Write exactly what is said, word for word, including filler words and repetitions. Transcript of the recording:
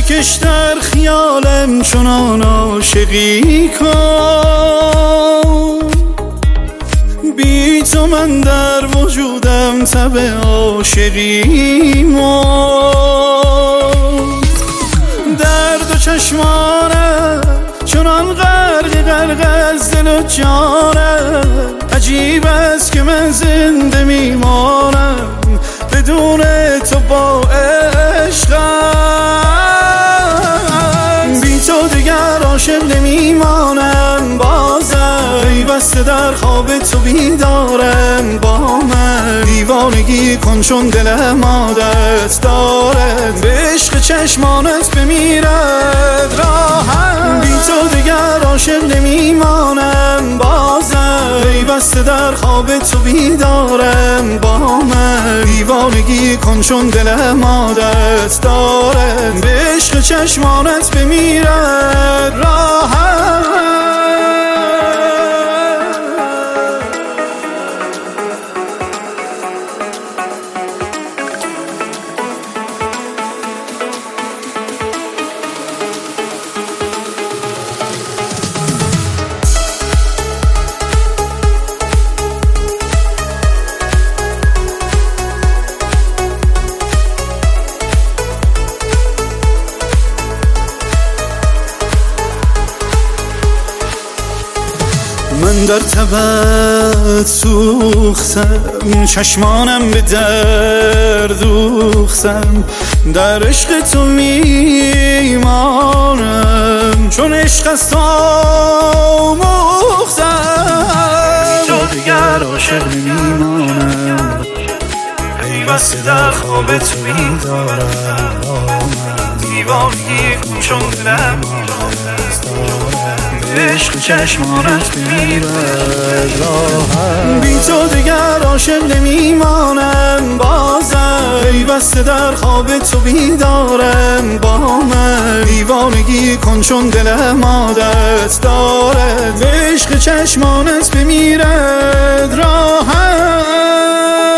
بکش در خیالم چنان عاشقی کن، بی تو من در وجودم تب عاشقی مرد. درد و چشمانم چنان غرق غرق از دل و جانم، عجیب است که من زنده میمانم بدون تو با عشقم. بی تو دیگر عاشق نمیمانم بازم، پیوسته در خواب تو بیدارم با من. دیوانگی کن چون دلم عادت دارد به عشق چشمانت بمیرد راحت. بی تو دیگر عاشق نمیمانم بازم، پیوسته در خواب تو بیدارم با من. دیوانگی کن چون دلم عادت دارد به عشق چشمانت بمیرد راحت. من در تبت سوختم، چشمانم به درد دوختم، در عشق تو میمانم چون عشق از تو آموختم. تو دیگر عاشق نمیمانم، پیوسته در خواب تو بیدارم. دیوانگی کن چون دلم عادت دارم عشق چشمانت بمیرد راحت. بی تو دیگر عاشق نمیمانم بازم، پیوسته در خواب تو بیدارم با من. دیوانگی کن چون دلم عادت دارد به عشق چشمانت بمیرد راحت.